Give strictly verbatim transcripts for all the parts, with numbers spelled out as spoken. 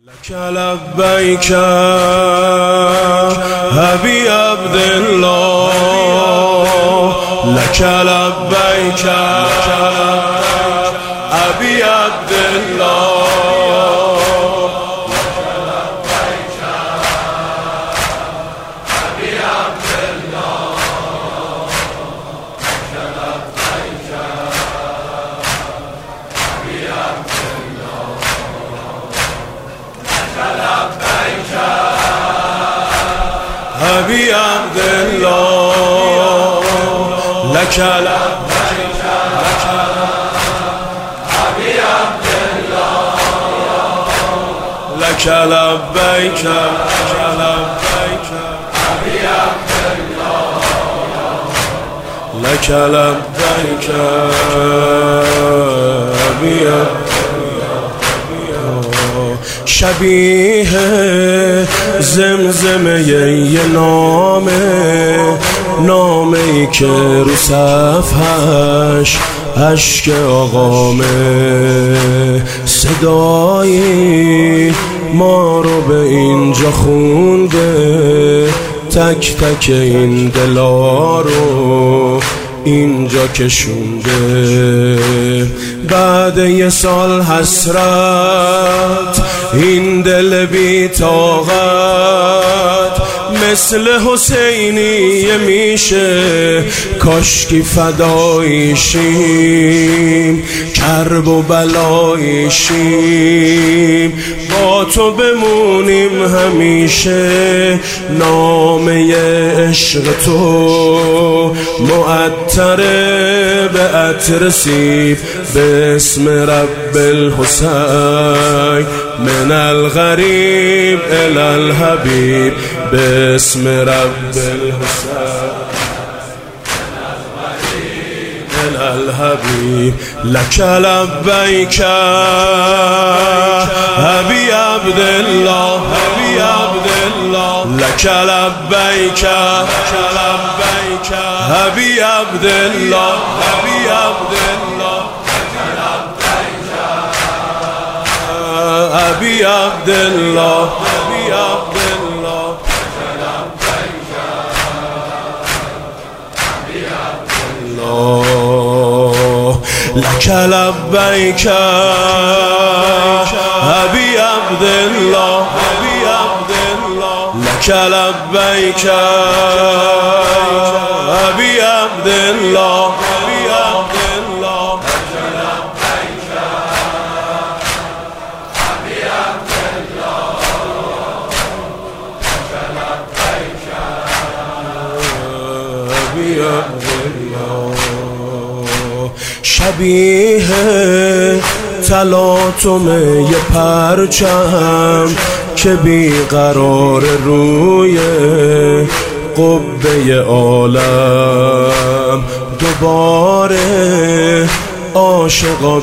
لك لبيك أبي عبد الله، لك لبيك أبي عبد الله، لك لبيك أبي عبد الله، لك لبيك أبي عبد الله، لك لبيك أبي عبد الله، لك لبيك أبي عبد الله. شبیه زمزمه یه نامه، نامه ای که رو صفحش عشق آقامه، صدایی ما رو به اینجا خونده، تک تک این دلا رو اینجا کشونده. بعد یه سال حسرت این دل بی طاقت مثل حسینیه میشه، کاشکی فدایشیم کرب و بلایشیم، با تو بمونیم همیشه. نامه عشق تو معطره به عطر سیب، به اسم رب الحسین من الغریب الی الحبیب، به اسم رب الحسین من الحبیب. لك لبیک أبي عبد الله، أبي عبد الله، لك لبیک أبي عبد الله، أبي عبد الله، أبي عبد الله، أبي عبد الله، لك لبيك أبي عبد الله، أبي عبد الله، لك لبيك أبي عبد الله، أبي عبد الله، أبي عبد الله. شبیه تلاطم یه پرچم که بیقرار روی قبه عالم، دوباره عاشقا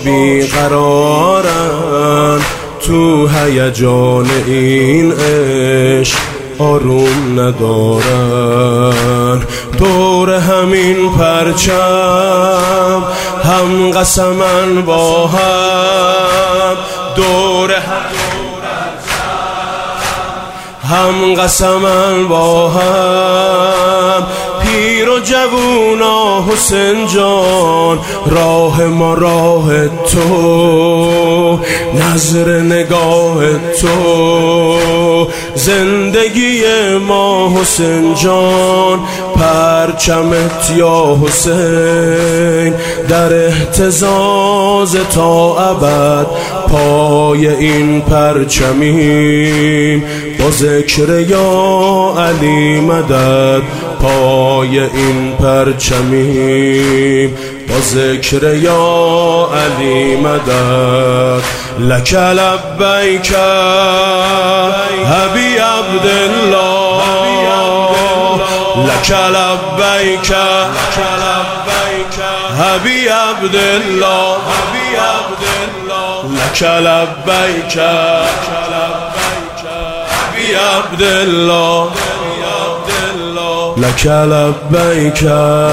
بیقرارن تو هیجان این عشق، آروم ندارن. دور همین پرچم هم قسمن با هم، دور هم قسمن با هم، پیر و جوونا حسین جان، راه ما راه تو، نظر نگاه تو، زندگی ما حسین جان، پرچمت یا حسین در اهتزاز تا ابد، پای این پرچمیم با ذکر یا علی مدد، پای این پرچمیم با ذکر یا علی مدد. لك لبیک أبي عبد الله، لك لبیک أبي عبد الله، لك لبیک أبي عبد الله، لك لبيك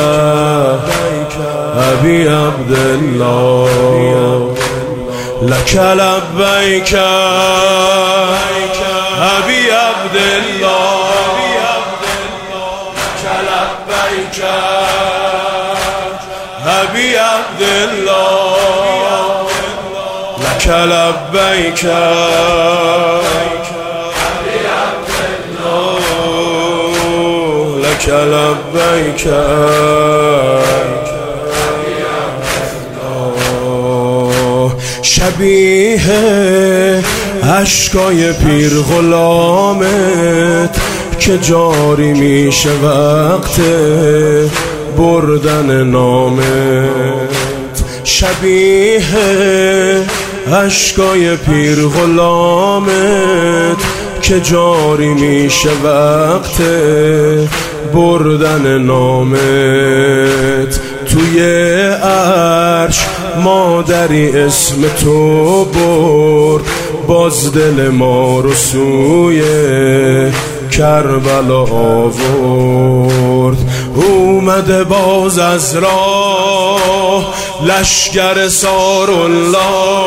أبي عبد الله، لك لبيك لك لبيك لك لبيك شبیه اشکای پیر غلامت که جاری میشه وقت بردن نامت، شبیه اشکای پیر غلامت که جاری میشه وقت بردن نامت. توی عرش مادری اسم تو برد، باز دل ما رو سوی کربلا آورد. اومده باز از راه لشگر سارالله،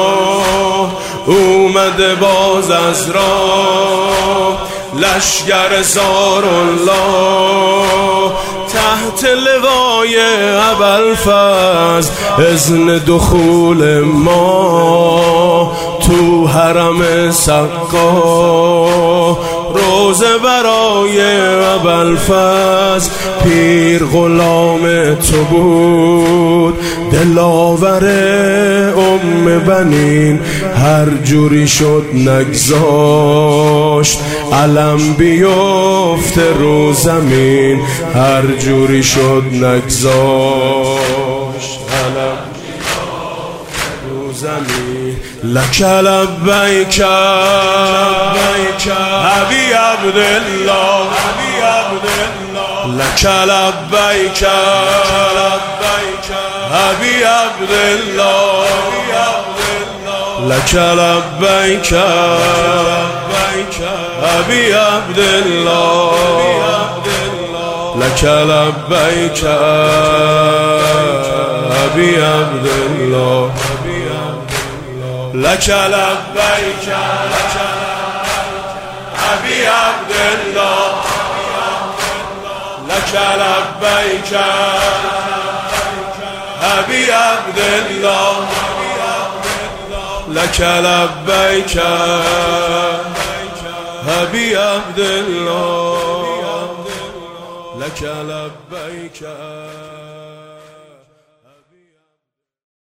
اومده باز از راه لشگر سارالله، تحت لوای ابوالفضل اذن دخول ما تو حرم سقا. روزه برای ابوالفضل پیر غلام تو بود، دلاور ام بنین هر جوری شد نگذاشت، علم بیفته رو زمین هر جوری شد نگذاشت، علم رو زمین. لک لبیک ابی عبدالله لک لبیک ابی عبدالله لک لبیک ابی عبدالله لک لبیک ابی عبدالله لک لبیک ابی عبدالله لک لبیک ابی عبدالله لک لبیک ابی عبدالله لک لبیک.